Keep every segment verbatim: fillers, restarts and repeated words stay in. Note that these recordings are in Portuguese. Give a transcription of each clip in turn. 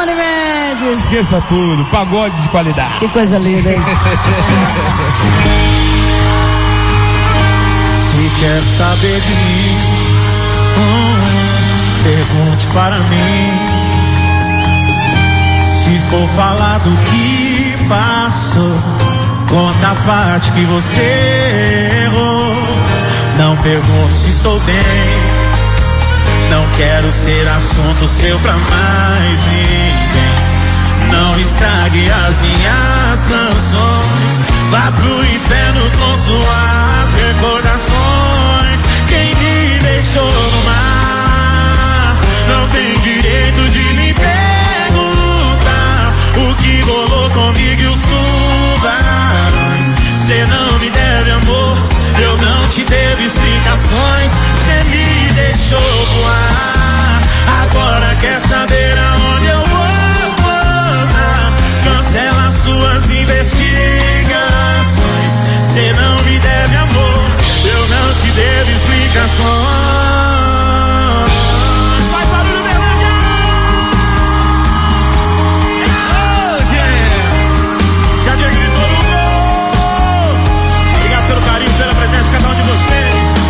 Dani Mendes. Esqueça tudo, pagode de qualidade. Que coisa linda, hein? Se quer saber de mim, hum, pergunte para mim. Se for falar do que passou, conta a parte que você errou. Não pergunte se estou bem, não quero ser assunto seu pra mais ninguém. Não estrague as minhas canções, vá pro inferno com suas recordações. Quem me deixou no mar não tem direito de me perguntar o que rolou comigo e os tubarões. Cê não me deve amor, eu não te devo explicações. Cê me deixou voar, agora quer saber aonde eu vou pousar. Cancela suas investigações. Cê não me deve amor, eu não te devo explicações. Faz barulho, Berlândia! Oh, yeah. Já tinha gritou no gol. Obrigado pelo carinho, pela presença de cada um de vocês.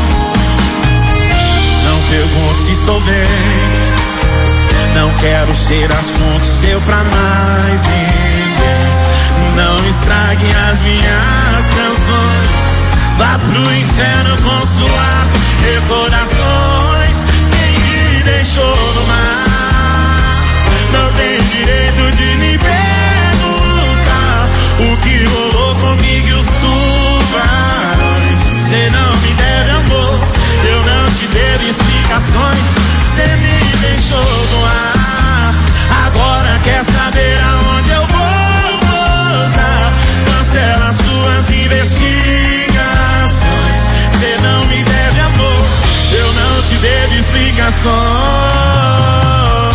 Não pergunto se estou bem, não quero ser assunto seu pra mais ninguém. Não estrague as minhas canções, vá pro inferno com suas recordações. Quem me deixou no mar não tem direito de me perguntar o que rolou comigo e os tubarões. Cê não me deve amor, eu não te devo explicações. Cê me deixou no ar, agora quer saber aonde eu vou pousar. Cancela suas investigações. Cê não me deve amor, eu não te devo explicações.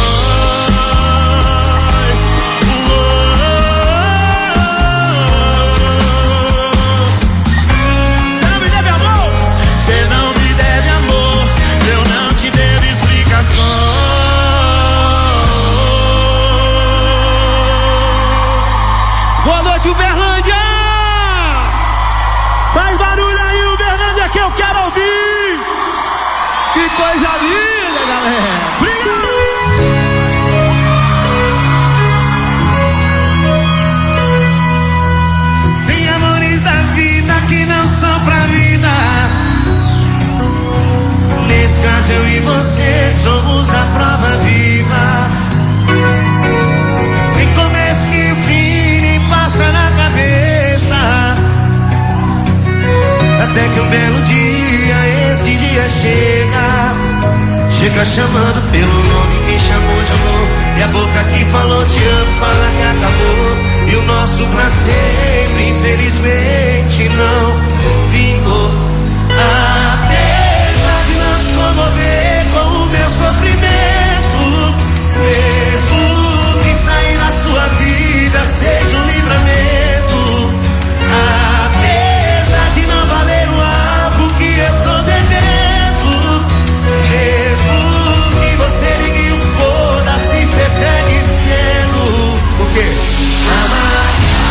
Boa noite, Uberlândia! Faz barulho aí, Uberlândia, que eu quero ouvir! Que coisa linda, galera! Obrigado! Tem amores da vida que não são pra vida. Nesse caso eu e você somos a prova viva. Tem começo que o fim nem passa na cabeça, até que um belo dia, esse dia chega. Chega chamando pelo nome quem chamou de amor, e a boca que falou te amo fala que acabou. E o nosso pra sempre infelizmente não vingou. Apesar de não te comover com o meu sofrimento, mesmo que sair da sua vida seja um livramento. Apesar de não valer o álcool que eu tô devendo, mesmo que você ligue o foda-se, cê segue sendo o quê? Amar.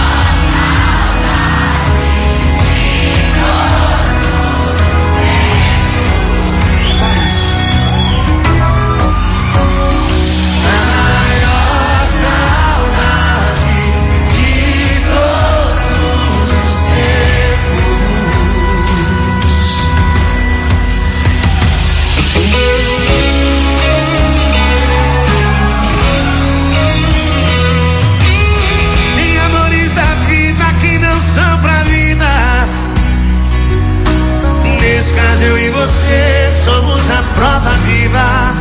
Eu e você somos a prova viva.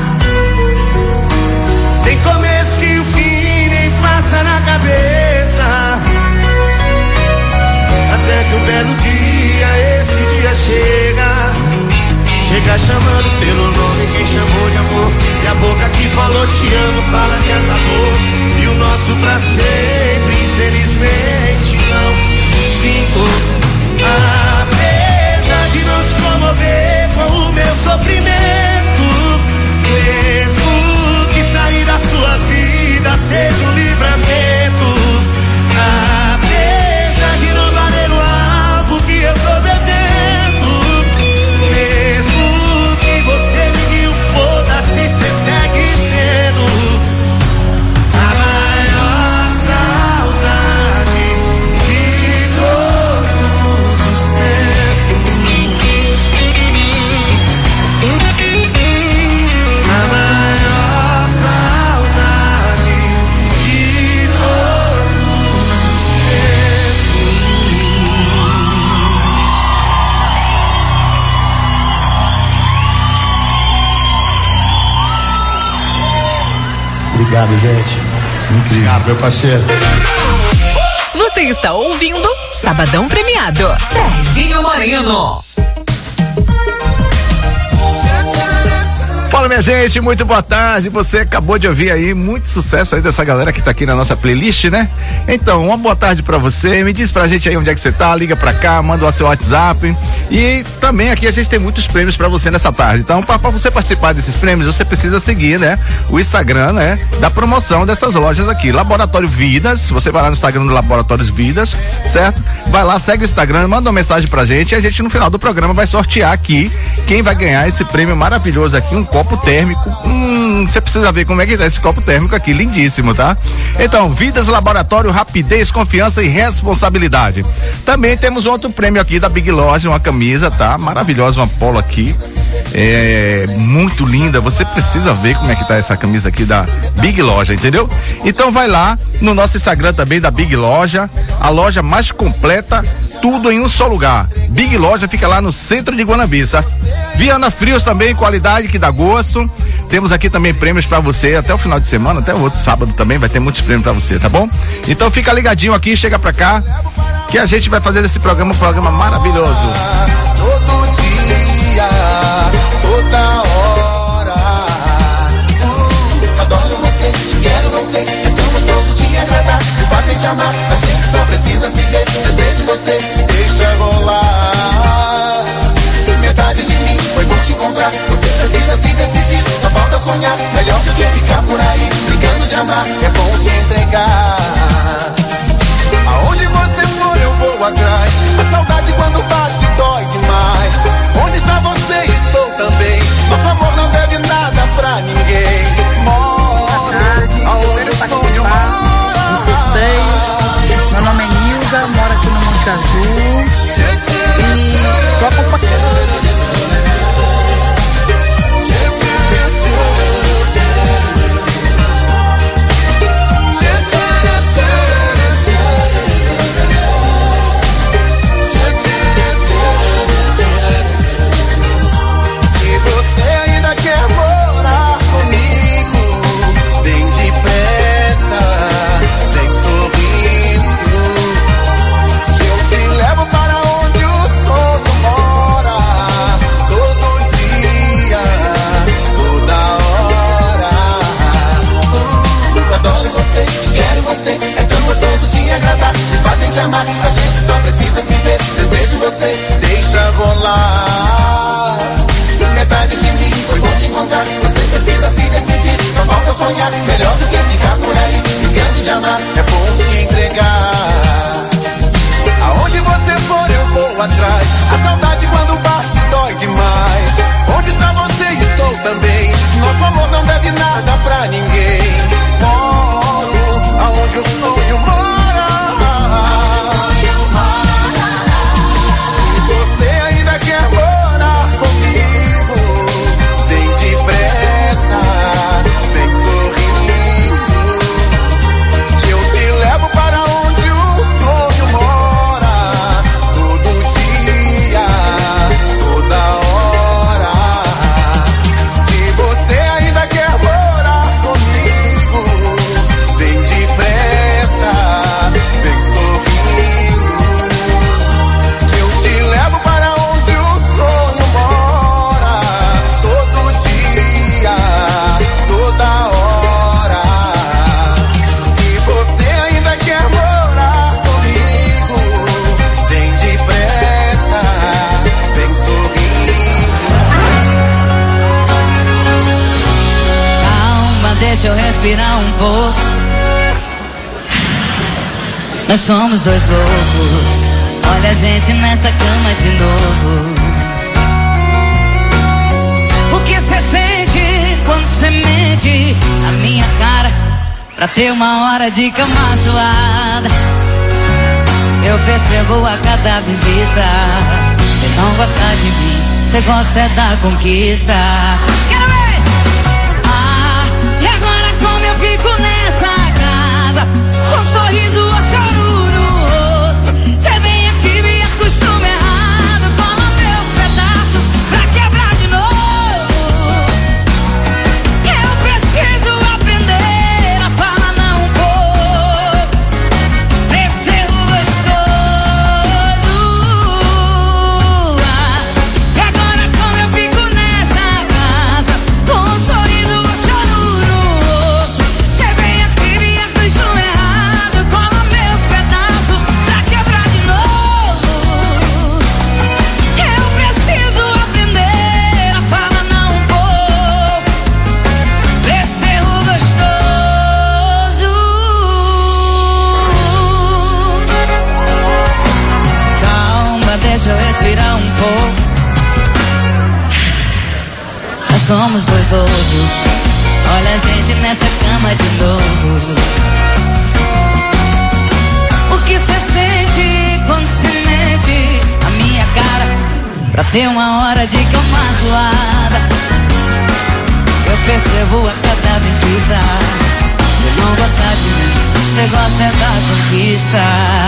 Tem começo que o fim nem passa na cabeça, até que um belo dia, esse dia chega. Chega chamando pelo nome quem chamou de amor, e a boca que falou te amo fala que acabou. E o nosso pra sempre infelizmente não vingou. Apesar de não te comover com o meu sofrimento, mesmo que sair da sua vida seja Obrigado, gente. Incrível. Obrigado, meu parceiro. Você está ouvindo Sabadão Premiado. Serginho Moreno. Fala, minha gente, muito boa tarde. Você acabou de ouvir aí muito sucesso aí dessa galera que tá aqui na nossa playlist, né? Então, uma boa tarde pra você. Me diz pra gente aí onde é que você tá, liga pra cá, manda o seu WhatsApp. E também aqui a gente tem muitos prêmios pra você nessa tarde. Então, pra, pra você participar desses prêmios, você precisa seguir, né? O Instagram, né? Da promoção dessas lojas aqui. Laboratório Vidas, você vai lá no Instagram do Laboratórios Vidas, certo? Vai lá, segue o Instagram, manda uma mensagem pra gente e a gente no final do programa vai sortear aqui quem vai ganhar esse prêmio maravilhoso aqui, um copo térmico. Hum, você precisa ver como é que tá esse copo térmico aqui, lindíssimo, tá? Então, Vidas Laboratório, rapidez, confiança e responsabilidade. Também temos outro prêmio aqui da Big Loja, uma camisa, tá? Maravilhosa, uma polo aqui, é muito linda. Você precisa ver como é que tá essa camisa aqui da Big Loja, entendeu? Então vai lá no nosso Instagram também da Big Loja, a loja mais completa, tudo em um só lugar. Big Loja fica lá no centro de Guanambi, certo? Viana Frios também, qualidade que dá gosto. Temos aqui também prêmios pra você até o final de semana, até o outro sábado também vai ter muitos prêmios pra você, tá bom? Então fica ligadinho aqui, chega pra cá, que a gente vai fazer desse programa um programa maravilhoso. Todo dia, toda hora, uh, adoro você, te quero você, é tão gostoso te agradar, o fato de te amar, a gente só precisa se ver, desejo você, deixa rolar, metade de mim foi bom te encontrar, você precisa se decidir, só falta sonhar, melhor do que ficar por aí, brincando de amar, é bom se entregar, aonde você for eu vou atrás, a saudade quando bate dói demais, onde está você estou também, nosso amor não deve nada pra ninguém, moro, aonde o sonho mora, no C três, meu nome é Nilda, moro aqui no Monte Azul e tô acompanhando. Amar, a gente só precisa se ver, desejo você, deixa rolar, metade de mim foi bom te encontrar, você precisa se decidir, só falta sonhar, melhor do que ficar por aí, brincando de amar, é bom se entregar, aonde você for eu vou atrás, a saudade quando bate dói demais, onde está você estou também, nosso amor não deve nada pra ninguém, moro, aonde o sonho mora, deixa eu respirar um pouco. Nós somos dois loucos, olha a gente nessa cama de novo. O que cê sente quando cê mente na minha cara pra ter uma hora de cama suada? Eu percebo a cada visita, cê não gosta de mim, cê gosta é da conquista. Quero ver! Fico nessa casa com um sorriso ou choro no rosto. Cê vem aqui me acostuma errado, cola meus pedaços pra quebrar de novo. Eu preciso aprender respirar um pouco. Nós somos dois loucos, olha a gente nessa cama de novo. O que cê sente quando se mete a minha cara pra ter uma hora de cama zoada? Eu percebo a cada visita, cê não gosta de mim, cê gosta é da conquista.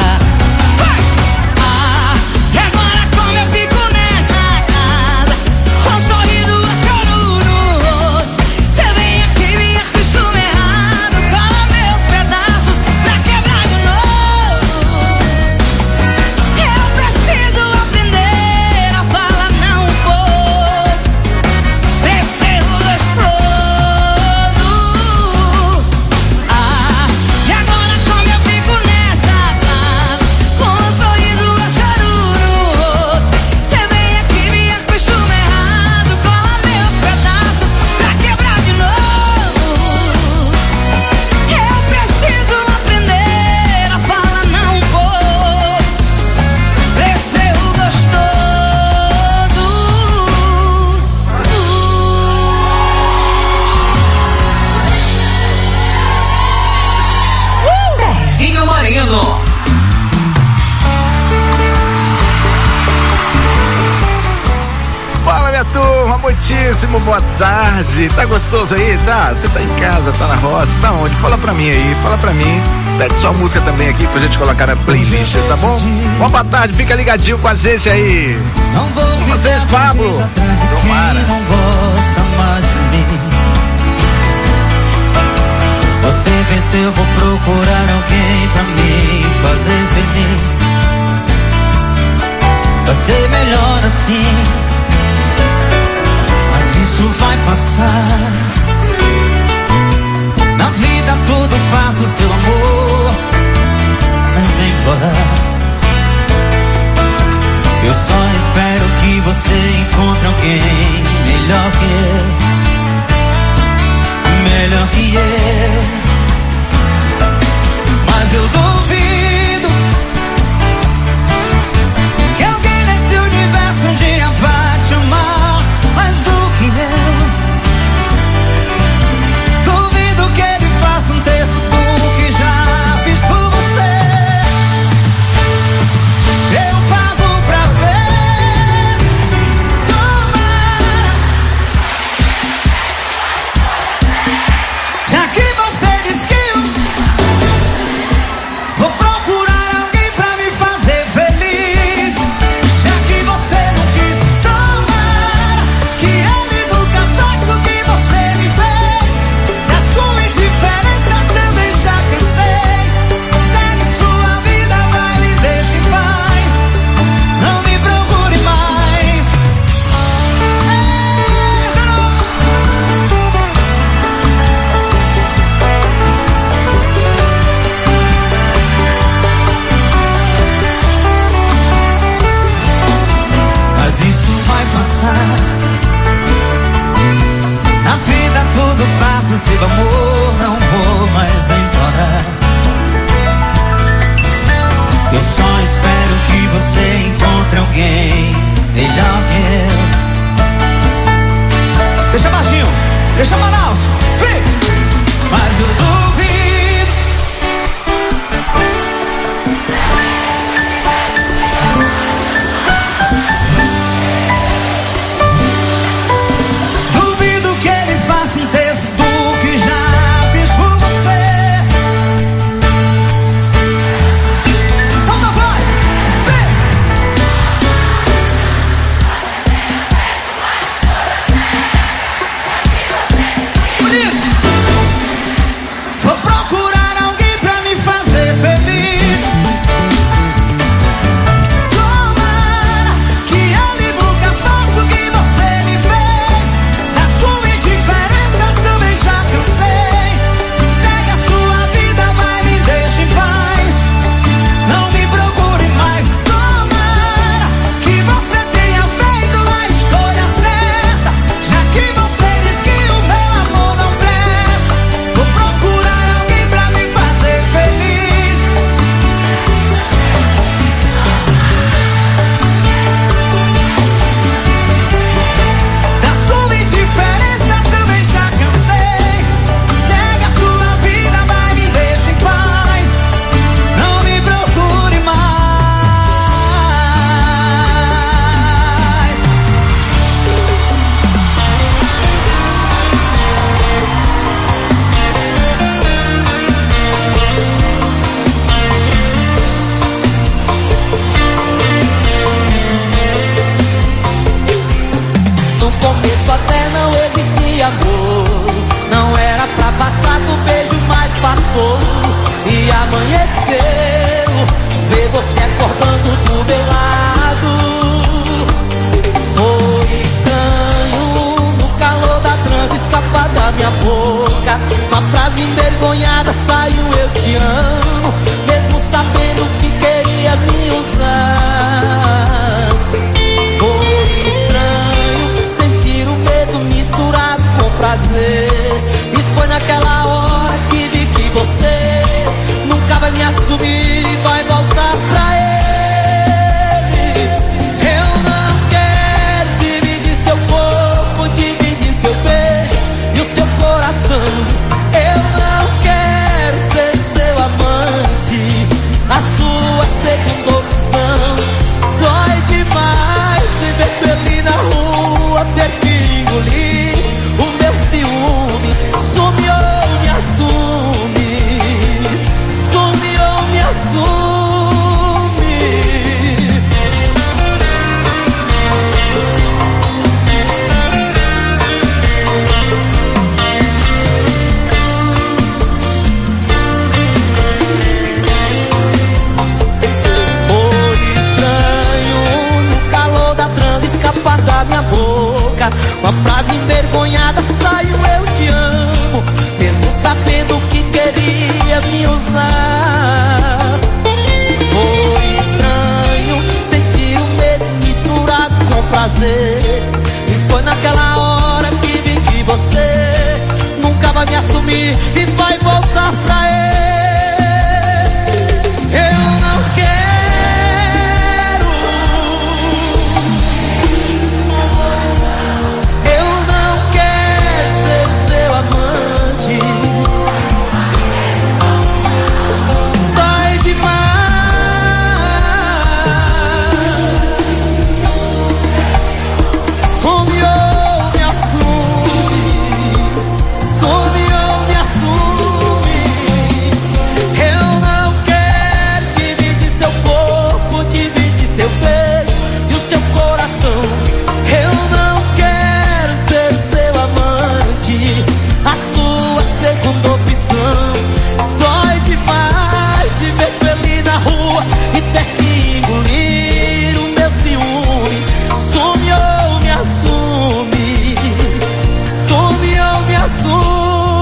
Ah, e agora como eu fico nessa casa, com um sorriso a choro no rosto? Cê vem aqui, me acostuma errado, cola meus pedaços pra quebrar de novo. Eu preciso aprender a falar não um pouco, preciso gostoso. Ah, e agora como eu fico nessa casa, com um sorriso a choro no rosto? Cê vem aqui, me acostuma errado, cola meus pedaços pra quebrar de novo. Eu preciso aprender a falar não um pouco, preciso gostoso. Serginho Moreno. Fala, minha turma, muitíssimo boa tarde. Tá gostoso aí? Tá? Você tá em casa, tá na roça, tá onde? Fala pra mim aí, fala pra mim. Pede sua música também aqui pra gente colocar na playlist, tá bom? Uma boa tarde, fica ligadinho com a gente aí. Não vou Com vocês, ficar Pablo. correndo atrás de Tomara. quem não gosta mais de mim. Você venceu, vou procurar alguém pra me fazer feliz. Vai ser melhor assim, mas isso vai passar. Na vida tudo passa, o seu amor vai se implorar. Eu só espero que você encontre alguém melhor que eu, melhor que eu. Mas eu duvido que alguém nesse universo um dia vá te amar mais do que eu. envergonhada saiu eu te amo, mesmo sabendo que queria me usar. Foi estranho sentir o medo misturado com prazer, e foi naquela hora que vi que você nunca vai me assumir e vai voltar pra ele. Eu não quero dividir seu corpo, dividir seu beijo e o seu coração. Eu não quero ser seu amante, a sua segunda opção. Dói demais te ver feliz na rua, ter que engolir o meu ciúme. Some ou me assume, some ou me assume. Foi estranho no calor da transa escapar da minha boca uma frase envergonhada saiu eu te amo, mesmo sabendo que queria me usar. Foi estranho sentir o medo misturado com prazer, e foi naquela hora que vi que você nunca vai me assumir e vai voltar pra ele. Eu não quero, eu não quero ser seu amante. Dói demais. Some ou me assume, some ou me assume. Eu não quero dividir seu corpo, dividir seu beijo e o seu coração. Eu não quero ser seu amante, a sua segunda opção. Dói demais te ver feliz na rua e ter que engolir o meu ciúme. Some ou me assume, some ou me assume.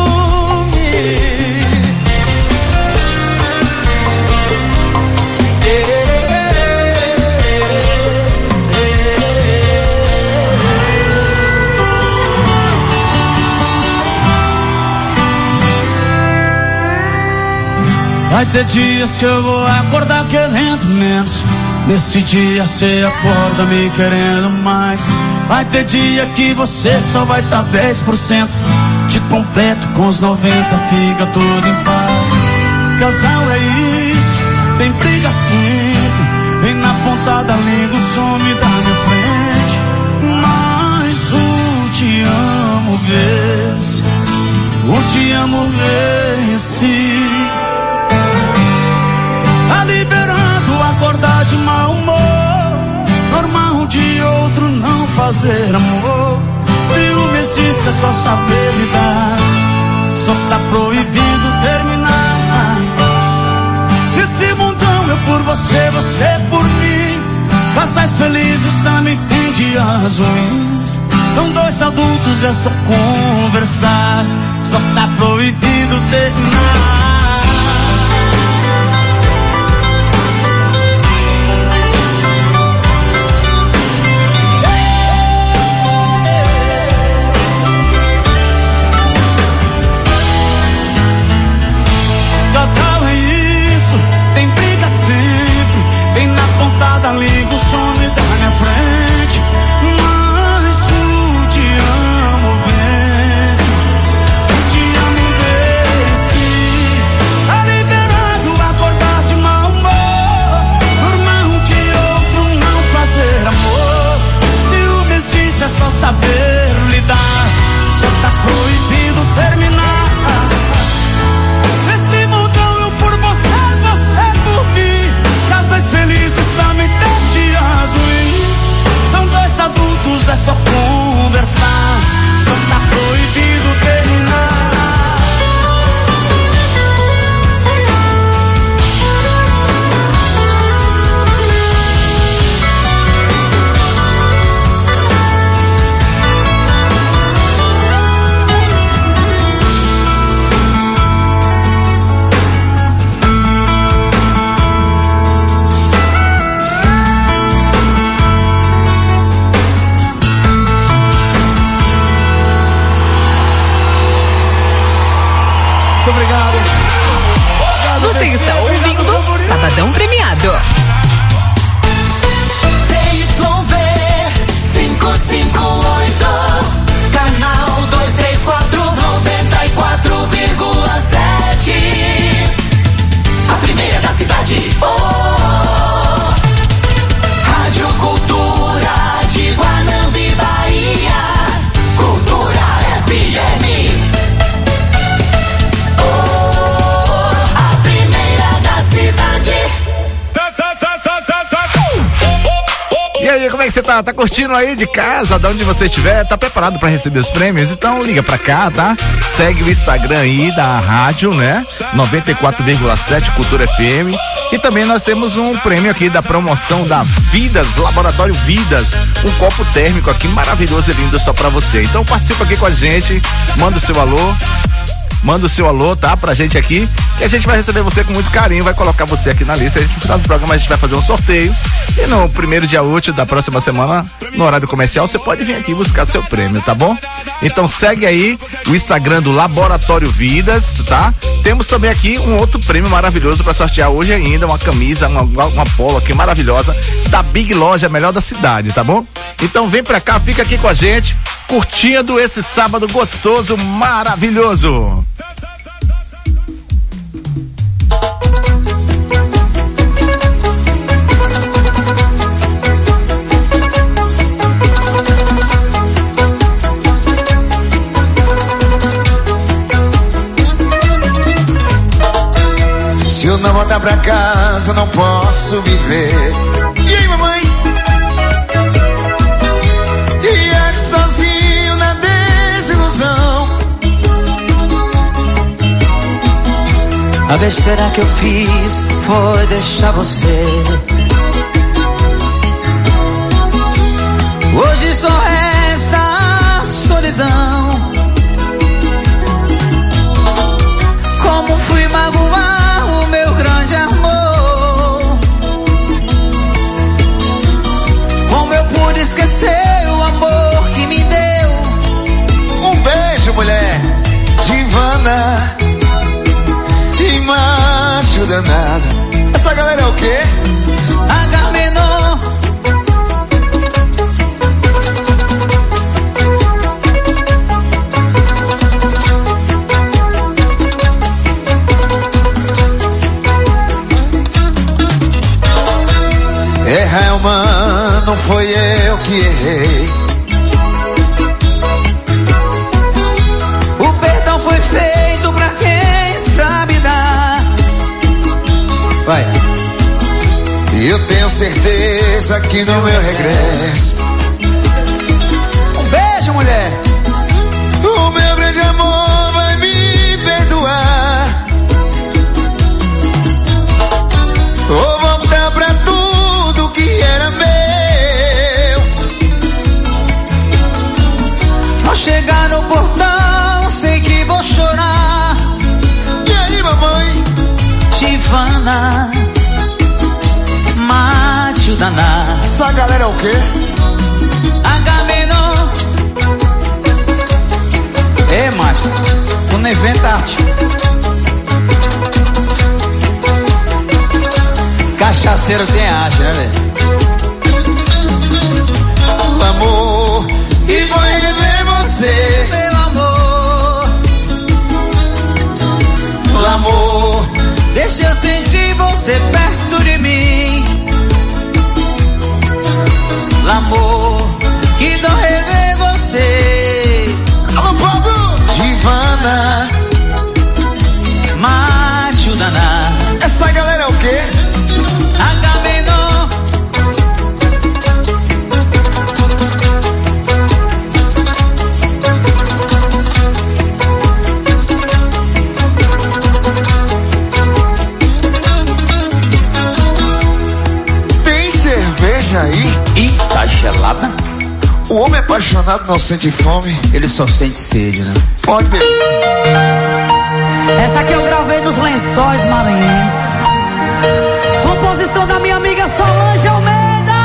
Vai ter dias que eu vou acordar querendo menos, nesse dia cê acorda me querendo mais. Vai ter dia que você só vai tá dez por cento, te completo com os noventa, fica tudo em paz. Casal é isso, tem briga sempre, vem na ponta da língua, some da minha frente. Mas o te amo vence, o te amo vence. Tá liberando acordar de mau humor, normal um de outro não fazer amor. Ciúme existe, é só saber lidar, só tá proibido terminar. Nesse mundão eu por você, você por mim, casais felizes também tem dias ruins. São dois adultos, é só conversar, só tá proibido terminar. Casal é isso, tem briga sempre, vem na ponta da língua, some da minha frente. Mas o te amo vence, o te amo vence. Muito obrigado. Você está ouvindo Sabadão Premiado. C Y V cinco cinco oito, canal dois três quatro, noventa e quatro vírgula sete. A primeira da cidade. Oh, Rádio Cultura de Guanambi, Bahia. Cultura F M. Oh, a primeira da cidade. E aí, como é que você tá? Tá curtindo aí de casa, de onde você estiver? Tá preparado pra receber os prêmios? Então liga pra cá, tá? Segue o Instagram aí da rádio, né? noventa e quatro vírgula sete Cultura F M. E também nós temos um prêmio aqui da promoção da Vidas, Laboratório Vidas. Um copo térmico aqui maravilhoso e lindo só pra você. Então participa aqui com a gente, manda o seu alô. Manda o seu alô, tá? Pra gente aqui. E a gente vai receber você com muito carinho, vai colocar você aqui na lista. A gente, no final do programa, a gente vai fazer um sorteio. E no primeiro dia útil da próxima semana, no horário comercial, você pode vir aqui buscar seu prêmio, tá bom? Então segue aí o Instagram do Laboratório Vidas, tá? Temos também aqui um outro prêmio maravilhoso pra sortear hoje ainda, uma camisa, uma, uma polo aqui maravilhosa da Big Loja, melhor da cidade, tá bom? Então vem pra cá, fica aqui com a gente, curtindo esse sábado gostoso, maravilhoso. Se eu não voltar pra casa, não posso viver. E aí, mamãe? E é sozinho na desilusão. A besteira que eu fiz foi deixar você. Hoje só resta a solidão. Como fui magoar o meu grande amor? Como eu pude esquecer o amor que me deu? Um beijo, mulher divana e macho danado. Essa galera é o quê? Agamenon. Errar é humano, não foi eu que errei. O perdão foi feito pra quem sabe dar. Vai. E eu tenho certeza que no meu regresso, um beijo, mulher. o meu grande amor vai me perdoar. Vou voltar pra tudo que era meu. Ao chegar no portão, sei que vou chorar. E aí, mamãe? Tivana, macho danado. Essa galera é o quê? Agamenon. É, macho, tu não inventa arte. Cachaceiro tem arte, né, velho? Amor, e vou rever você. Meu amor, Amor, deixa eu sentir você perto de mim. Amor, que dó rever você. alô, Pablo! Divana, Macho danado. essa galera é o quê? Agamenon. Tem cerveja aí? Ih, tá gelada? O homem apaixonado não sente fome. Ele só sente sede, né? Pode beber. Essa aqui eu gravei nos Lençóis Maranhenses. Composição da minha amiga Solange Almeida.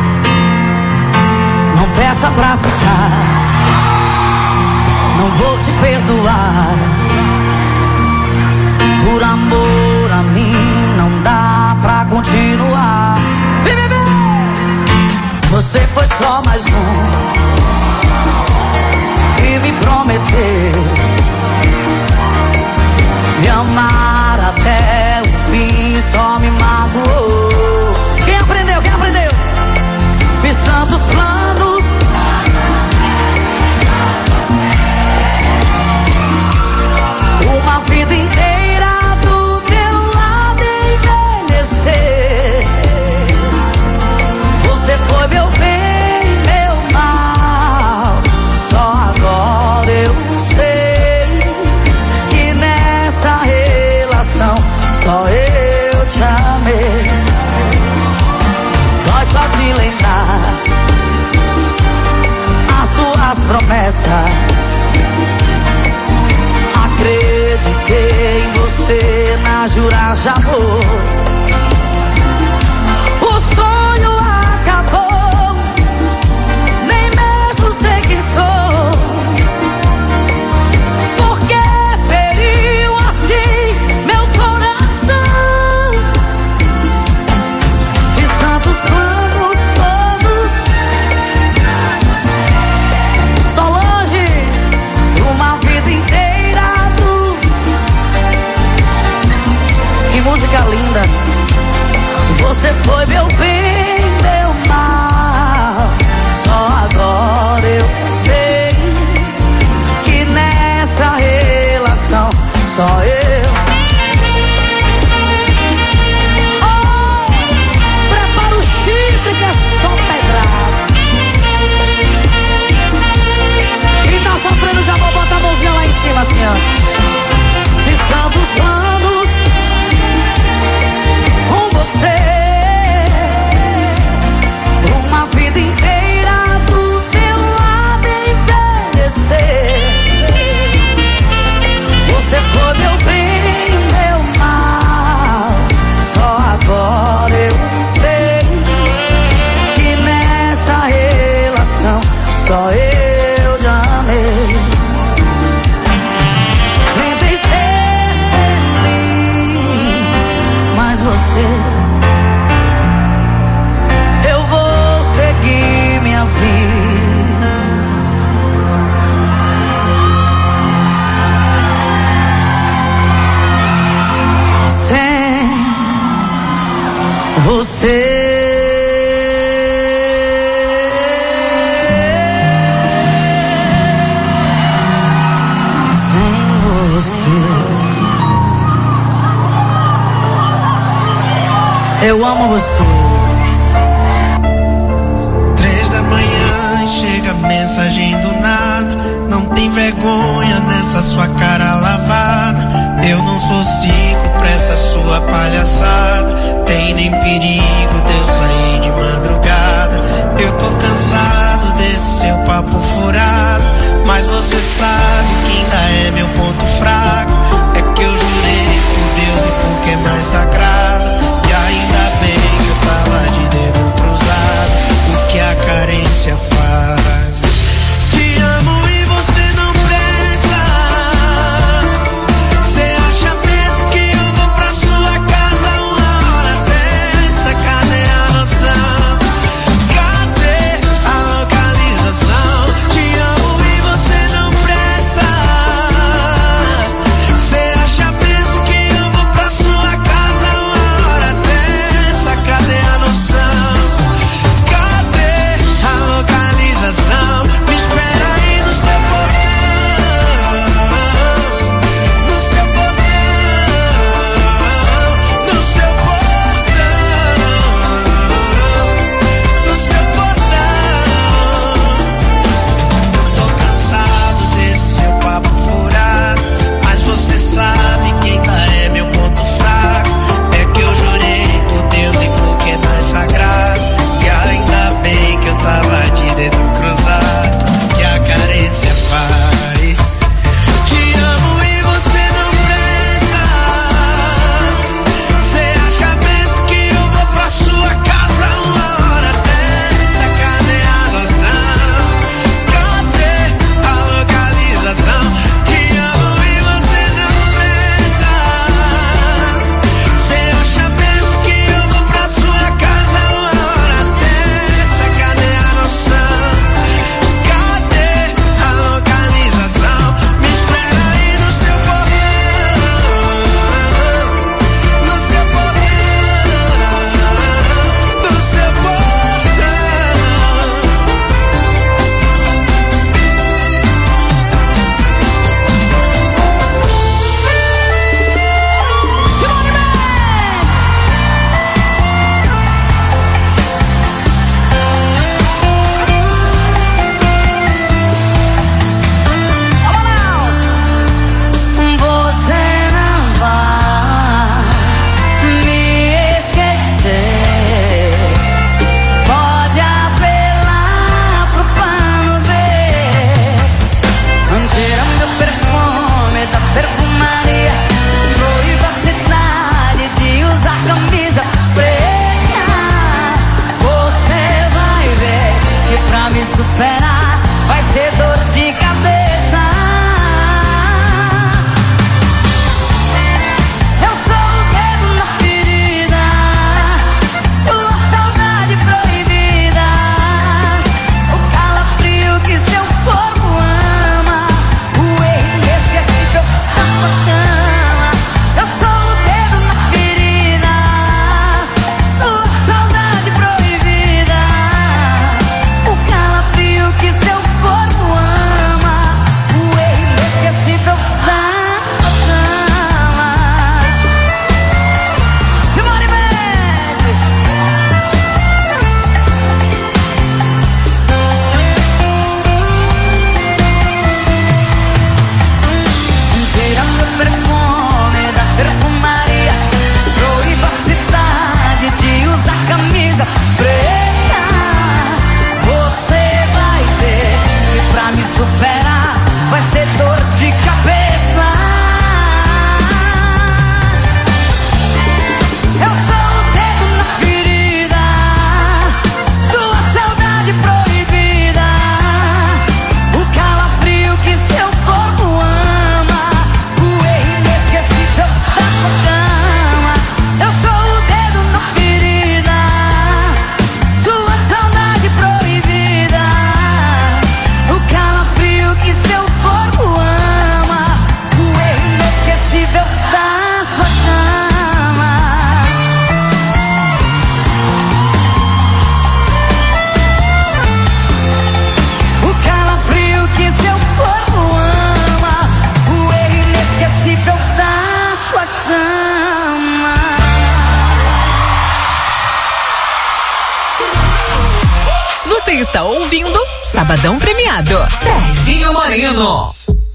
Não peça pra ficar, não vou te perdoar. Por amor a mim não dá pra continuar. Vem, vem, vem. Você foi só mais um que me prometeu me amar até o fim, só me magoou. Quem aprendeu? Quem aprendeu? Fiz tantos planos, uma vida inteira do teu lado envelhecer. Você foi meu bem, meu mal. Só agora eu sei que nessa relação só eu te amei. Dói só de lembrar as suas promessas. Acreditei em você na jurar de amor. O sonho acabou, nem mesmo sei quem sou. Porque feriu assim meu coração. Fiz tantos planos todos, só longe, uma vida inteira. Que música linda. Você foi meu bem, meu mal. Só agora eu sei que nessa relação só eu. Oh, prepara o chifre que é só pedrada. Quem tá sofrendo já vou botar a mãozinha lá em cima assim, ó. Fiz tantos planos com você, uma vida inteira do teu lado envelhecer. Você foi meu bem, meu mal. Só agora eu sei que nessa relação só eu te amei. Tentei ser feliz, mas você, eu vou seguir minha vida. Sem você. Eu amo vocês. Três da manhã chega mensagem do nada. Não tem vergonha nessa sua cara lavada. Eu não sou cinco pra essa sua palhaçada. Tem nem perigo de eu sair de madrugada. Eu tô cansado desse seu papo furado. Mas você sabe que ainda é meu ponto fraco. É que eu jurei por Deus e porque é mais sagrado. Ainda bem que eu tava de dedo cruzado. O que a carência faz? Te amo e você não presta. Sabadão Premiado. Serginho Moreno.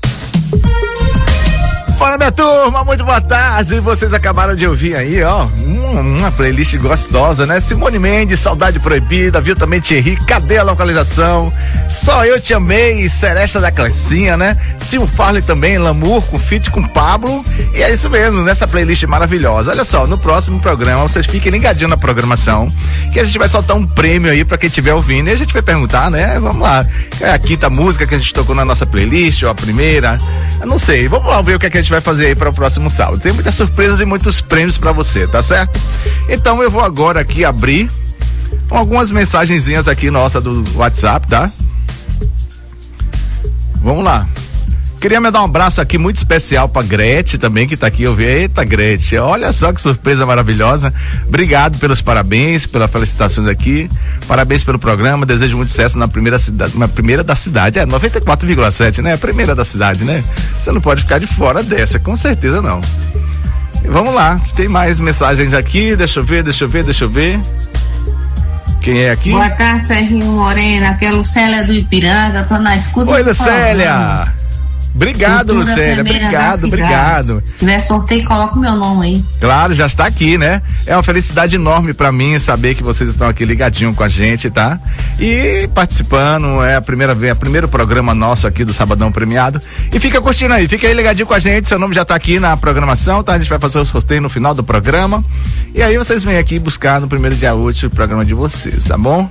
Fala, minha turma, muito boa tarde. Vocês acabaram de ouvir aí, ó, uma, uma playlist gostosa, né? Simone Mendes, Saudade Proibida, viu também Thierry, Cadê a Localização? Só Eu Te Amei, Seresta da Clecinha, né? Sil Farley também, Lamour com feat com Pablo. E é isso mesmo, nessa playlist maravilhosa. Olha só, no próximo programa, vocês fiquem ligadinhos na programação, que a gente vai soltar um prêmio aí pra quem estiver ouvindo. E a gente vai perguntar, né? Vamos lá, é a quinta música que a gente tocou na nossa playlist, ou a primeira, eu não sei. Vamos lá ver o que, é que a gente vai fazer aí para o próximo sábado. Tem muitas surpresas e muitos prêmios para você, tá certo? Então eu vou agora aqui abrir algumas mensagenzinhas aqui nossa do WhatsApp, tá? Vamos lá. Queria me dar um abraço aqui muito especial pra Gretchen também, que tá aqui. Eu vi, eita Gretchen, olha só que surpresa maravilhosa. Obrigado pelos parabéns, pelas felicitações aqui. Parabéns pelo programa, desejo muito sucesso na primeira cidade, na primeira da cidade, é noventa e quatro vírgula sete, né? A primeira da cidade, né? Você não pode ficar de fora dessa, com certeza não. E vamos lá, tem mais mensagens aqui, deixa eu ver, deixa eu ver, deixa eu ver. Quem é aqui? Boa tarde, Serginho Moreno, aqui é a Lucélia do Ipiranga, tô na escuta. Oi, Lucélia! Obrigado, Lucélia, obrigado, obrigado. Se tiver sorteio, coloca o meu nome aí. Claro, já está aqui, né? É uma felicidade enorme pra mim saber que vocês estão aqui ligadinho com a gente, tá? E participando, é a primeira vez, é o primeiro programa nosso aqui do Sabadão Premiado. E fica curtindo aí, fica aí ligadinho com a gente, seu nome já tá aqui na programação, tá? A gente vai fazer o sorteio no final do programa. E aí vocês vêm aqui buscar no primeiro dia útil o programa de vocês, tá bom?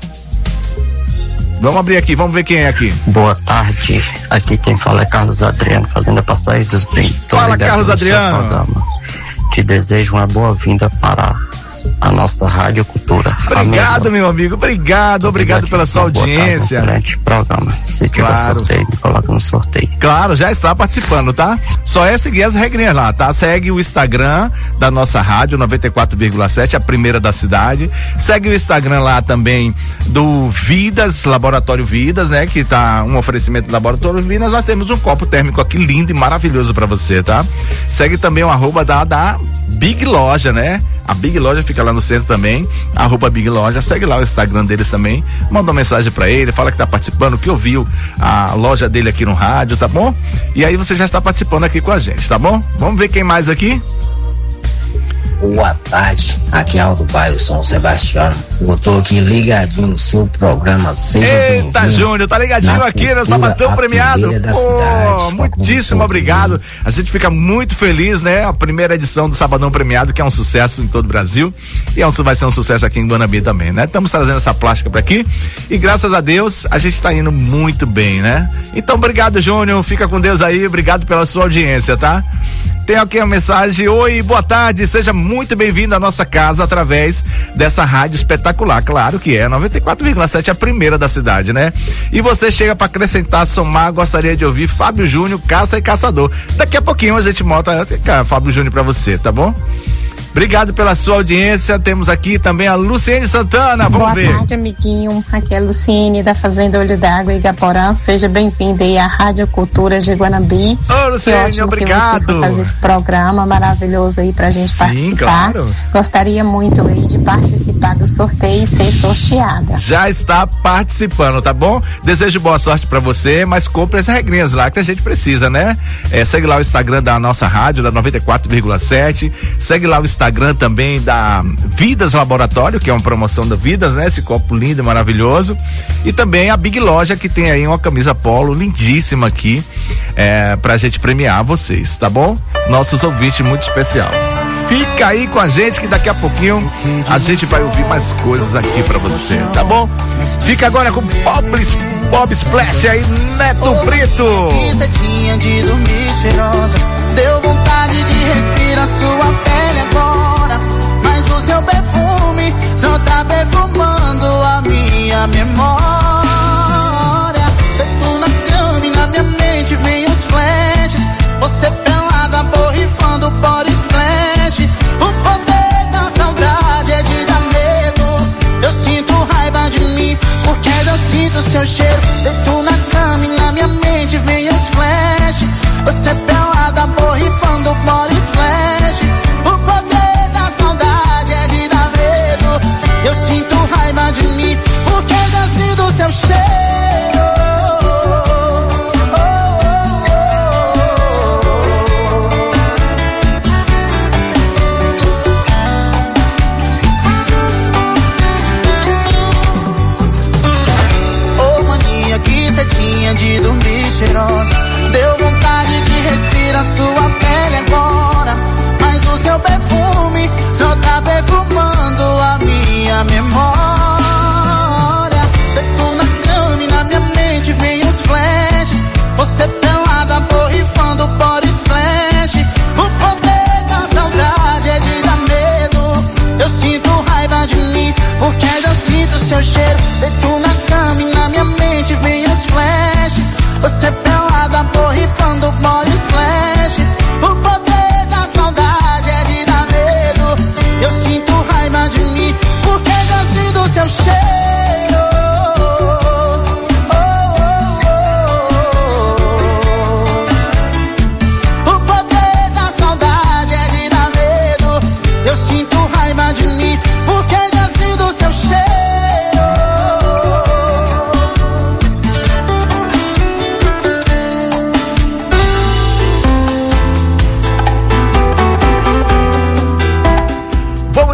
Vamos abrir aqui, vamos ver quem é aqui. Boa tarde, aqui quem fala é Carlos Adriano, fazendo a passagem dos brindes. Fala, Carlos Adriano. Te desejo uma boa-vinda para a nossa Rádio Cultura. Obrigado, Amém, meu amigo, obrigado, obrigado pela sua audiência. Excelente programa. Se tiver Claro. sorteio, me coloca no sorteio. Claro, já está participando, tá? Só é seguir as regrinhas lá, tá? Segue o Instagram da nossa rádio noventa e quatro vírgula sete, a primeira da cidade. Segue o Instagram lá também do Vidas, Laboratório Vidas, né? Que tá um oferecimento do Laboratório Vidas. Nós temos um copo térmico aqui lindo e maravilhoso pra você, tá? Segue também o arroba da, da Big Loja, né? A Big Loja fica lá no centro também, arroba Big Loja, segue lá o Instagram deles também, manda uma mensagem pra ele, fala que tá participando, que ouviu a loja dele aqui no rádio, tá bom? E aí você já está participando aqui com a gente, tá bom? Vamos ver quem mais aqui? Boa tarde, aqui é Aldo Bairro, São Sebastião. Eu tô aqui ligadinho no seu programa. Seja Eita, Júnior, tá ligadinho aqui no Sabadão Premiado. Pô, muitíssimo obrigado. A gente fica muito feliz, né? A primeira edição do Sabadão Premiado, que é um sucesso em todo o Brasil. E é um, vai ser um sucesso aqui em Guanambi também, né? Estamos trazendo essa plástica pra aqui. E graças a Deus, a gente tá indo muito bem, né? Então, obrigado, Júnior. Fica com Deus aí. Obrigado pela sua audiência, tá? Tem aqui a mensagem: oi, boa tarde, seja muito bem-vindo à nossa casa através dessa rádio espetacular, claro que é, noventa e quatro vírgula sete, a primeira da cidade, né? E você chega para acrescentar, somar, gostaria de ouvir Fábio Júnior, Caça e Caçador. Daqui a pouquinho a gente monta Fábio Júnior para você, tá bom? Obrigado pela sua audiência. Temos aqui também a Luciene Santana. Vamos Boa ver. Boa tarde, amiguinho. Aqui é a Luciene da Fazenda Olho d'Água, Igaporã. Seja bem-vinda aí à Rádio Cultura de Guanambi. Ô, Luciene, que ótimo obrigado. Que você fazer esse programa maravilhoso aí pra gente Sim, participar. Claro. Gostaria muito aí de participar do sorteio e ser sorteada. Já está participando, tá bom? Desejo boa sorte pra você, mas compre as regrinhas lá que a gente precisa, né? É, segue lá o Instagram da nossa rádio, da noventa e quatro vírgula sete. Segue lá o Instagram também da Vidas Laboratório, que é uma promoção da Vidas, né? Esse copo lindo e maravilhoso. E também a Big Loja, que tem aí uma camisa polo lindíssima aqui, é, pra gente premiar vocês, tá bom? Nossos ouvintes muito especial. Fica aí com a gente que daqui a pouquinho a gente vai ouvir mais coisas aqui pra você, tá bom? Fica agora com Bob, Bob Splash aí, Neto Preto. Tinha de dormir cheirosa, deu vontade de respirar sua pele agora, mas o seu perfume só tá perfumando a minha memória. Feito na cama e na minha mente vem os flashes, você pelada borrifando body splash. O poder da saudade é de dar medo, eu sinto raiva de mim porque eu sinto seu cheiro. Feito na cama e na minha mente vem os flashes, você pelada borrifando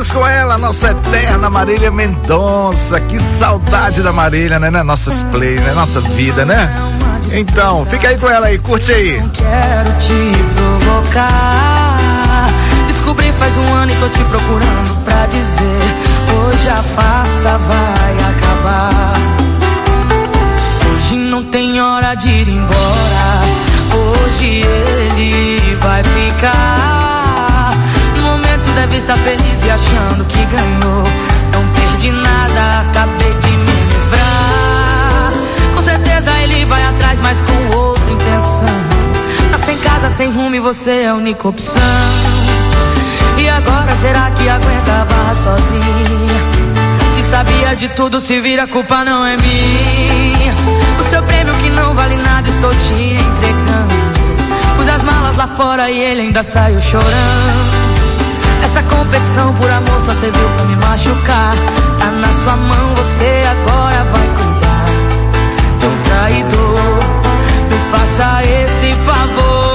Vamos com ela, nossa eterna Marília Mendonça. Que saudade da Marília, né? Nossas play, né? Nossa vida, né? Então, fica aí com ela aí, curte aí. Não quero te provocar. Descobri faz um ano e tô te procurando pra dizer: hoje a farsa vai acabar. Hoje não tem hora de ir embora. Hoje ele vai ficar. No momento deve estar feliz e achando que ganhou. Não perdi nada, acabei de me livrar. Com certeza ele vai atrás, mas com outra intenção. Tá sem casa, sem rumo e você é a única opção. E agora será que aguenta a barra sozinha? Se sabia de tudo, se vira, a culpa não é minha. O seu prêmio que não vale nada estou te entregando. Pus as malas lá fora e ele ainda saiu chorando. Essa competição por amor só serviu pra me machucar. Tá na sua mão, você agora vai cuidar. Tão traidor, me faça esse favor.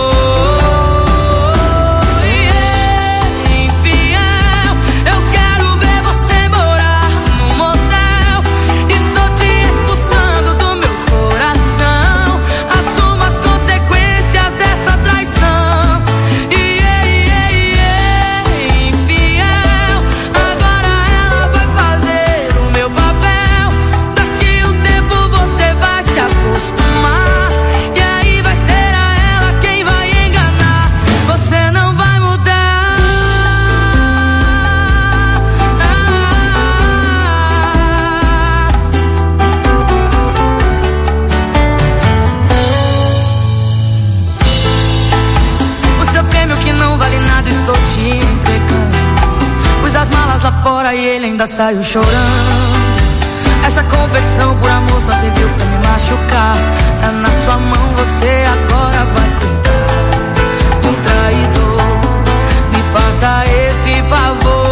Fora e ele ainda saiu chorando. Essa competição por amor só serviu pra me machucar. Tá na sua mão, você agora vai cuidar. Um traidor, me faça esse favor.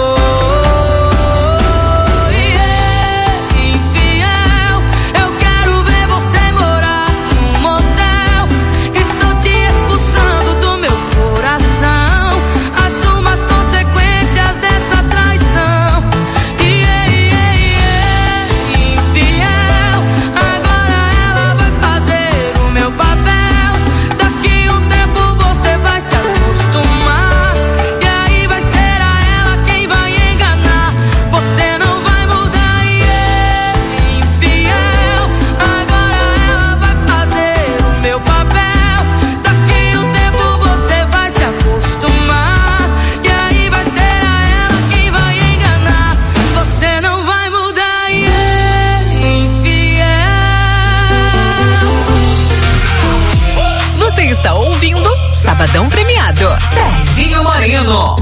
Sabadão Premiado, Serginho Moreno.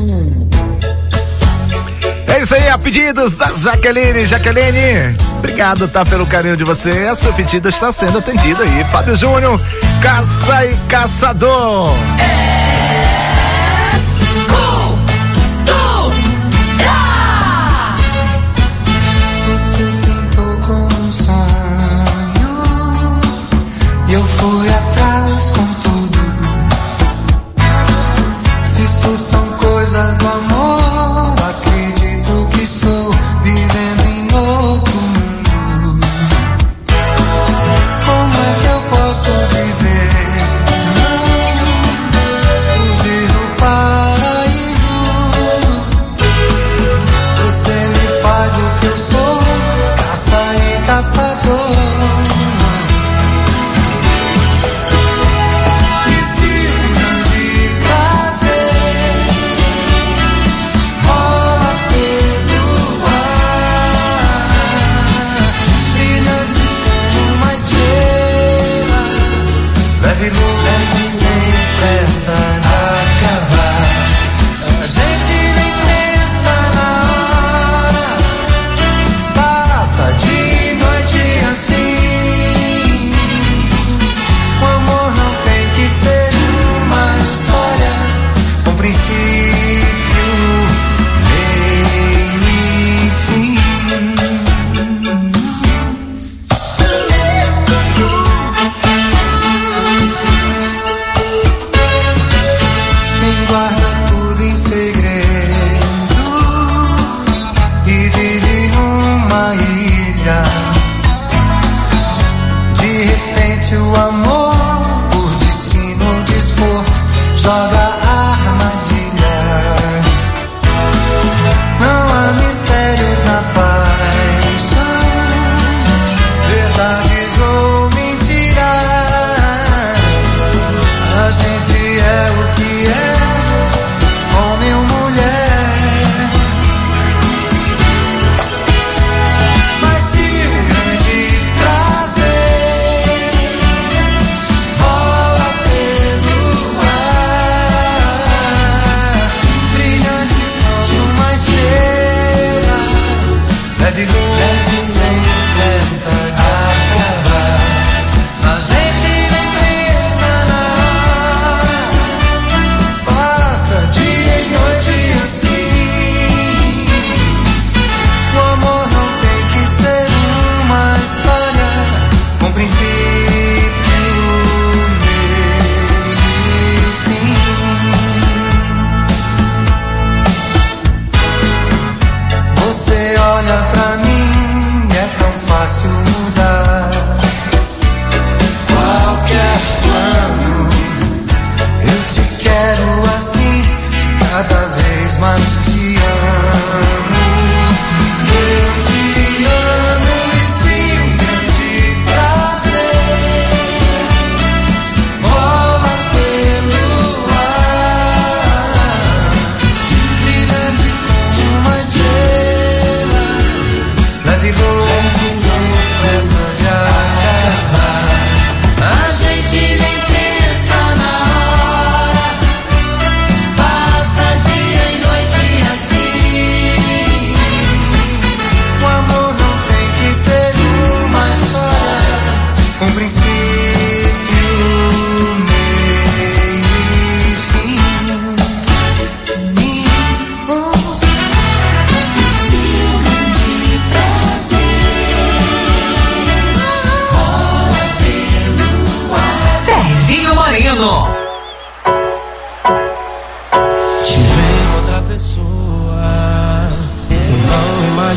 É isso aí, a pedidos da Jaqueline. Jaqueline, obrigado, tá, pelo carinho de você. A sua pedida está sendo atendida aí. Fábio Júnior, Caça e Caçador. É... Você pintou com um sonho e eu fui atrás com coisas do amor, acredito que estou vivendo em outro mundo. Como é que eu posso dizer não? Fugir do paraíso. Você me faz o que eu sou, caça e caçador.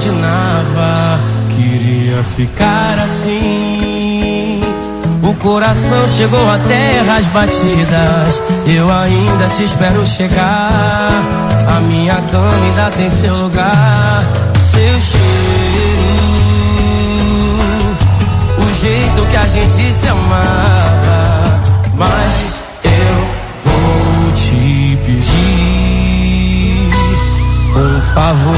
imaginava que iria ficar assim. O coração chegou a terras batidas, eu ainda te espero chegar. A minha cama ainda tem seu lugar, seu cheiro, o jeito que a gente se amava. Mas eu vou te pedir um favor.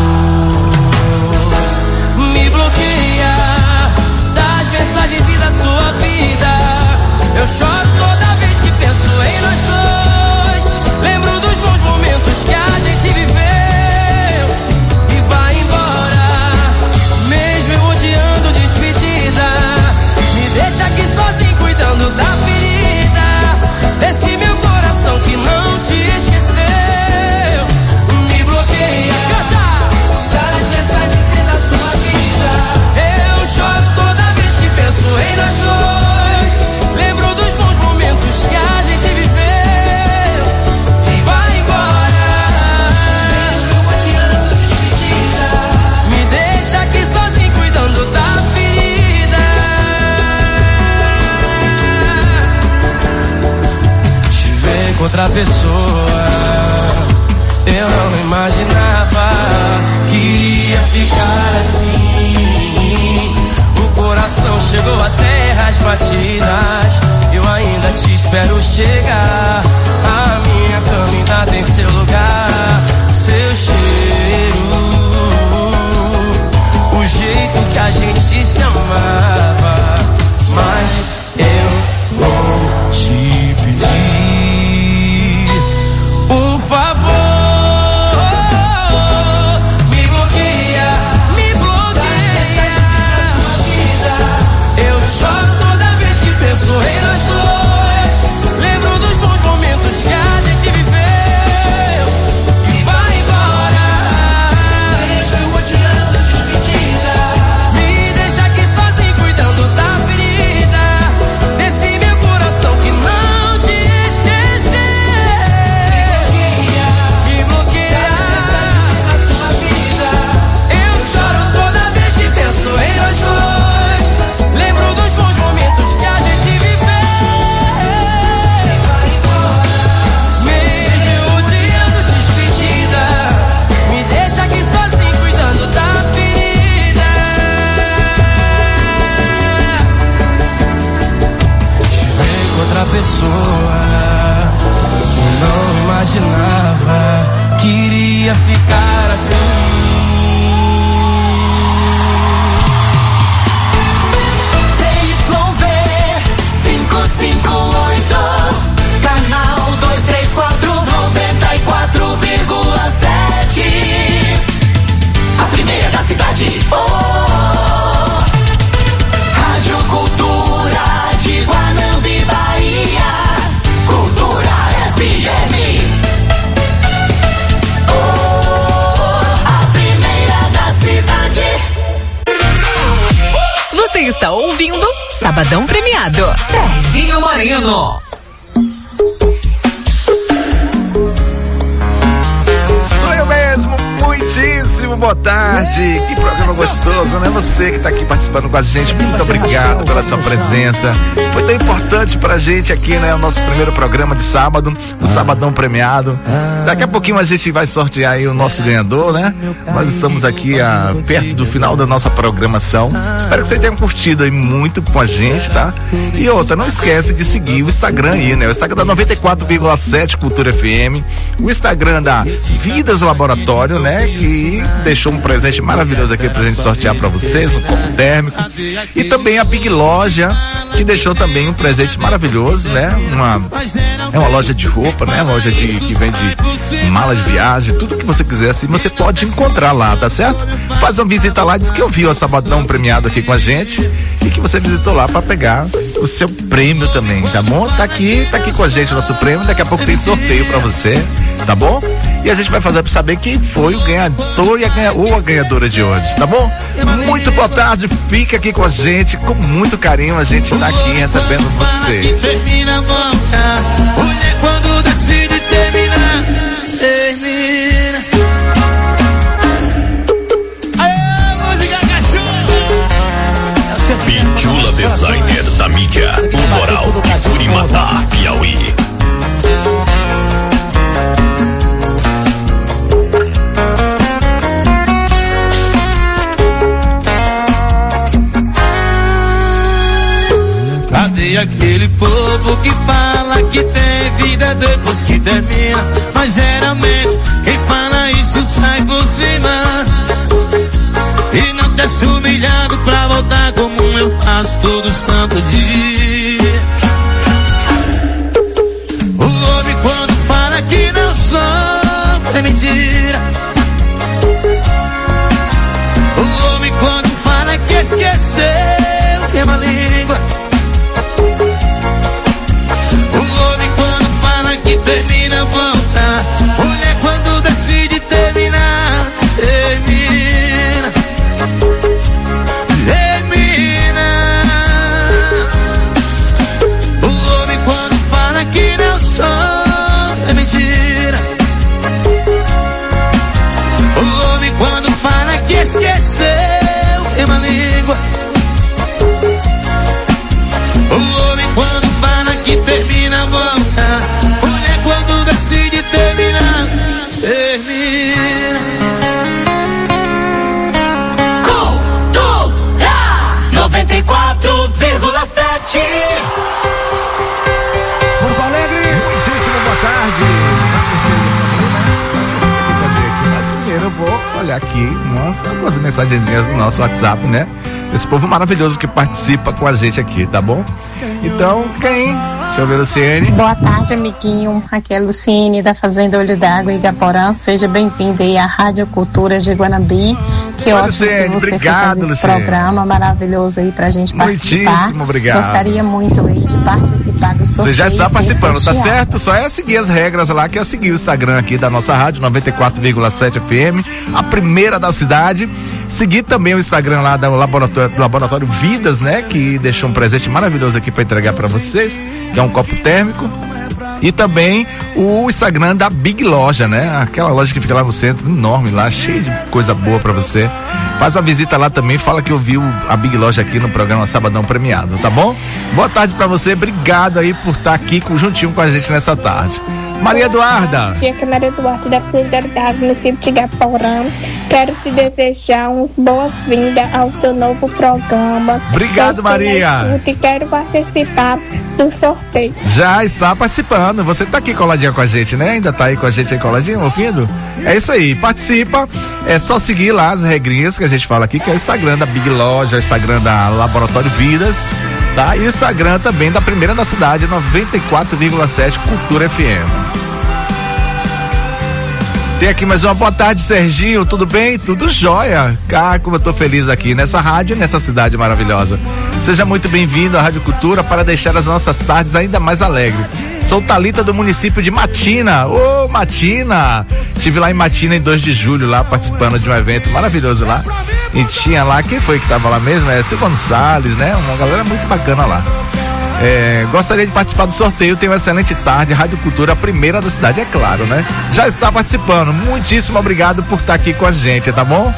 Me bloqueia das mensagens e da sua vida. Eu choro toda vez que penso em nós dois. Lembro dos bons momentos que a gente viveu e vai embora, mesmo eu odiando despedida. Me deixa aqui sozinho cuidando da ferida. Esse meu coração que não te esqueceu. Me bloqueia das mensagens e da sua vida. Eu choro toda vez que penso em nós dois. Lembro dos bons momentos que a gente viveu e vai embora, mesmo odiando despedida. Me deixa aqui sozinho cuidando da ferida. Te ver com outra pessoa, eu não imaginava que iria ficar assim. O coração chegou a terras batidas, eu ainda te espero chegar. A minha cama ainda tem seu lugar, seu cheiro, o jeito que a gente se amava. Mas eu vou te pedir um favor. Me bloqueia, me bloqueia. Eu choro toda vez que penso em nós dois. Lembro dos bons momentos que a gente viveu e vai embora, mesmo eu odiando despedida. Me deixa aqui sozinho cuidando da ferida. Desse meu coração que não te esqueceu. Me bloqueia da sua vida. Eu choro toda vez que penso em nós dois. Lembro dos bons momentos que a gente viveu e vai embora, mesmo eu odiando despedida. Me deixa aqui sozinho cuidando da ferida. Te ver com outra pessoa, eu não imaginava que iria ficar assim. C Y V cinco cinco oito, canal dois três quatro, noventa e quatro vírgula sete. A primeira da cidade. Oh, Rádio Cultura de Guanambi, Bahia. Cultura F M. Oh, a primeira da cidade. Você está ouvindo Sabadão Premiado. Serginho Moreno. Sou eu mesmo, muitíssimo boa tarde. Que programa gostoso, né? Você que tá aqui participando com a gente, muito obrigado pela sua presença. Foi tão importante pra gente aqui, né? O nosso primeiro programa de sábado, o Sabadão Premiado. Daqui a pouquinho a gente vai sortear aí o nosso ganhador, né? Nós estamos aqui a, perto do final da nossa programação. Espero que vocês tenham curtido aí muito com a gente, tá? E outra, não esquece de seguir o Instagram aí, né? O Instagram da noventa e quatro vírgula sete Cultura F M, o Instagram da Vidas Laboratório, né? Que deixou um presente maravilhoso aqui pra gente sortear pra vocês, um copo térmico. E também a Big Loja, que deixou também um presente maravilhoso, né? Uma, é uma loja de roupa, né? Loja de, que vende mala de viagem, tudo que você quiser, assim, você pode encontrar lá, tá certo? Faz uma visita lá, diz que ouviu a Sabadão Premiado aqui com a gente e que você visitou lá pra pegar o seu prêmio também, tá bom? Tá aqui, tá aqui com a gente o nosso prêmio, daqui a pouco tem sorteio pra você, tá bom? E a gente vai fazer pra saber quem foi o ganhador e a ganha, ou a ganhadora de hoje, tá bom? Muito boa tarde, fica aqui com a gente, com muito carinho a gente tá aqui recebendo vocês. Termina, volta. Mulher quando decide terminar, termina. Aê! que fala que tem vida depois que termina, mas geralmente quem fala isso sai por cima e não desce humilhado pra voltar como eu faço todo santo dia. O homem quando fala que não sofre é mentira. O homem quando fala que esqueceu queima a língua. O homem quando fala que termina volta. Mulher quando decide terminar, termina. Termina. O homem quando fala que não sofre é mentira. O homem quando fala que esqueceu queima a língua. O homem quando fala que termina volta. Mulher quando decide terminar, termina. Cultura noventa e quatro vírgula sete. Porto Alegre, muitíssimo boa tarde. Mas primeiro eu vou olhar aqui umas, algumas mensagenzinhas do nosso WhatsApp, né? Esse povo maravilhoso que participa com a gente aqui, tá bom? Então, quem? Deixa eu ver, Luciene. Boa tarde, amiguinho. Aqui é a Luciene da Fazenda Olho d'Água, Igaporã. Seja bem-vindo aí à Rádio Cultura de Guanabi. Que Oi, ótimo Luciene, que você obrigado, fez esse Luciene. programa maravilhoso aí pra gente participar. Muitíssimo obrigado. Gostaria muito aí de participar do sorteio. Você já está participando, tá sorteado. certo? Só é seguir as regras lá, que é seguir o Instagram aqui da nossa rádio noventa e quatro vírgula sete F M, a primeira da cidade. Seguir também o Instagram lá do Laboratório, do Laboratório Vidas, né? Que deixou um presente maravilhoso aqui para entregar para vocês, que é um copo térmico. E também o Instagram da Big Loja, né? Aquela loja que fica lá no centro, enorme lá, cheia de coisa boa para você. Faz uma visita lá também, fala que ouviu a Big Loja aqui no programa Sabadão Premiado, tá bom? Boa tarde para você, obrigado aí por estar aqui juntinho com a gente nessa tarde. Maria Eduarda. Dia que é Maria Eduarda da Solidariedade, município de Igaporã. Quero te desejar umas boas-vindas ao seu novo programa. Obrigado, Maria. E quero participar do sorteio. Já está participando, você tá aqui coladinha com a gente, né? Ainda tá aí com a gente aí coladinho, ouvindo? É isso aí, participa, é só seguir lá as regrinhas que a gente fala aqui, que é o Instagram da Big Loja, o Instagram da Laboratório Vidas, tá? E o Instagram também da primeira da cidade, noventa e quatro vírgula sete Cultura F M. Tem aqui mais uma boa tarde, Serginho, tudo bem? Tudo jóia? Ah, como eu tô feliz aqui nessa rádio, nessa cidade maravilhosa. Seja muito bem-vindo à Rádio Cultura para deixar as nossas tardes ainda mais alegres. Sou Thalita do município de Matina. Ô, oh, Matina! Estive lá em Matina em dois de julho, lá participando de um evento maravilhoso lá. E tinha lá, quem foi que tava lá mesmo? É Silvio Gonçalves, né? Uma galera muito bacana lá. É, gostaria de participar do sorteio, tenha uma excelente tarde, Rádio Cultura, a primeira da cidade, é claro, né? Já está participando, muitíssimo obrigado por estar aqui com a gente, tá bom?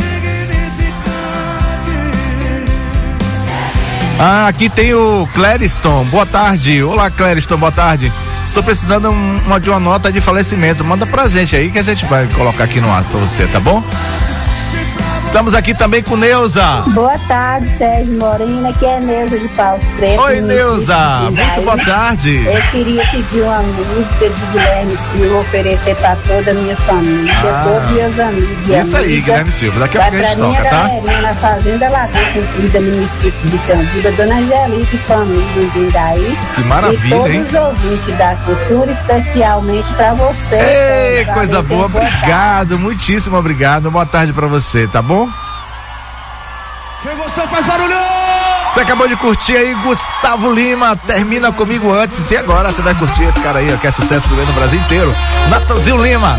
Ah, aqui tem o Clériston, boa tarde. Olá, Clériston, boa tarde. Estou precisando um, uma, de uma nota de falecimento, manda pra gente aí que a gente vai colocar aqui no ar pra você, tá bom? Estamos aqui também com Neuza. Boa tarde, Sérgio Morena, que é Neuza de Paus Preto. Oi, Neuza, muito boa tarde. Eu queria pedir uma música de Guilherme Silva, oferecer para toda a minha família, ah, todos meus amigos e isso aí, Guilherme Silva, daqui a pouco a gente toca, tá? Galerinha na Fazenda Lagoa Comprida, município de Candida, Dona Angelique e família do Vindaí. Que maravilha, e todos hein? os ouvintes da cultura, especialmente para você. Ei, Sérgio, coisa boa, obrigado, muitíssimo obrigado, boa tarde para você, tá bom? Que você faz barulho! Você acabou de curtir aí Gustavo Lima, Termina Comigo Antes. E agora você vai curtir esse cara aí, ó, que é sucesso no Brasil inteiro, Natanzinho Lima.